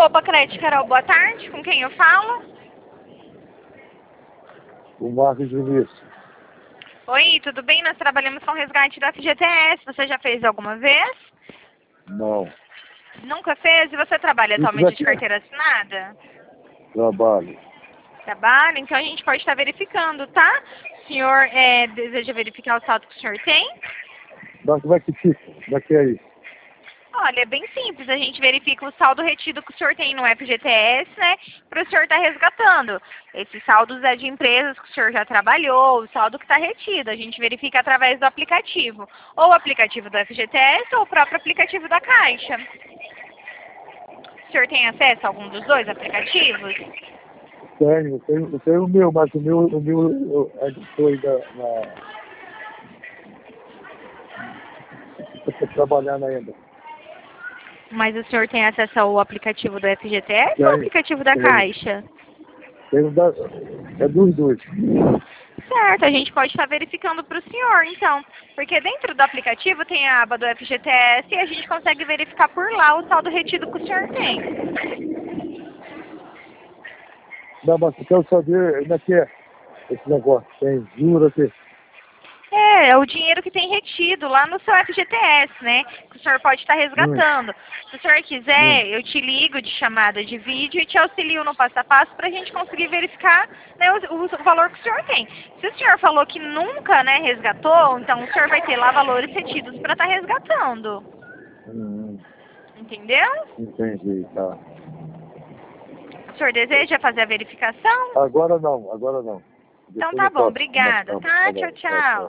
Arroba Crédito Carol, boa tarde. Com quem eu falo? O Marcos Vinícius. Oi, tudo bem? Nós trabalhamos com resgate da FGTS. Você já fez alguma vez? Não. Nunca fez? E você trabalha Isso atualmente de daqui é carteira assinada? trabalho. Trabalha? Então a gente pode estar verificando, tá? O senhor deseja verificar o saldo que o senhor tem? Mas como é que fica? Como é que é isso? Olha, é bem simples. A gente verifica o saldo retido que o senhor tem no FGTS, né? Para o senhor estar resgatando. Esses saldos é de empresas que o senhor já trabalhou, o saldo que está retido. A gente verifica através do aplicativo. Ou o aplicativo do FGTS ou o próprio aplicativo da Caixa. O senhor tem acesso a algum dos dois aplicativos? Tenho o meu, mas o meu eu ainda estou ainda estou trabalhando ainda. Mas o senhor tem acesso ao aplicativo do FGTS ou ao aplicativo da Caixa? É dos dois. Certo, a gente pode estar verificando para o senhor, então. Porque dentro do aplicativo tem a aba do FGTS e a gente consegue verificar por lá o saldo retido que o senhor tem. Não, mas eu quero saber como é que é esse negócio. Tem juros, tem. É o dinheiro que tem retido lá no seu FGTS, né? Que o senhor pode estar resgatando. Se o senhor quiser, eu te ligo de chamada de vídeo e te auxilio no passo a passo para a gente conseguir verificar, né, o valor que o senhor tem. Se o senhor falou que nunca, né, resgatou, então o senhor vai ter lá valores retidos para estar resgatando. Entendeu? Entendi, tá. O senhor deseja fazer a verificação? Agora não, agora não. Então Depois tá eu bom, faço. obrigada, tá? Tchau, tchau.